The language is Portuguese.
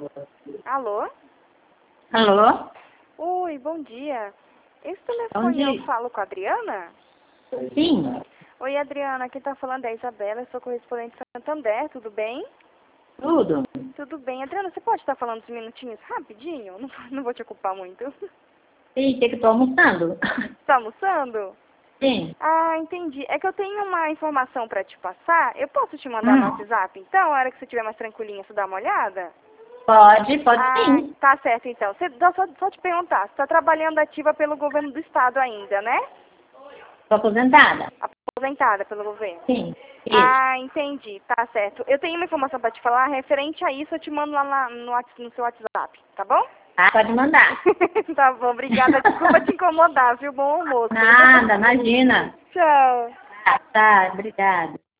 Alô? Alô? Oi, bom dia. Esse Bom telefone dia. eu falo com a Adriana? Sim, Oi, Adriana, quem tá falando é a Isabela, eu sou correspondente de Santander, tudo bem? tudo. Tudo bem. Adriana, você pode estar falando uns minutinhos rapidinho? Não vou te ocupar muito. Sim, que eu tô almoçando. Tá almoçando? Sim. Ah, entendi. É que eu tenho uma informação pra te passar. Eu posso te mandar no WhatsApp, então? A hora que você estiver mais tranquilinha, você dá uma olhada? Pode Ah, sim. tá certo, então. Só te perguntar, você tá trabalhando ativa pelo governo do estado ainda, né? Tô aposentada. Aposentada pelo governo. Sim, isso. Ah, entendi. Tá certo. Eu tenho uma informação pra te falar referente a isso, eu te mando lá no seu WhatsApp, tá bom? Ah, pode mandar. Tá bom, obrigada. Desculpa te incomodar, viu? Bom almoço. Nada, imagina. Tchau. Tá, obrigada.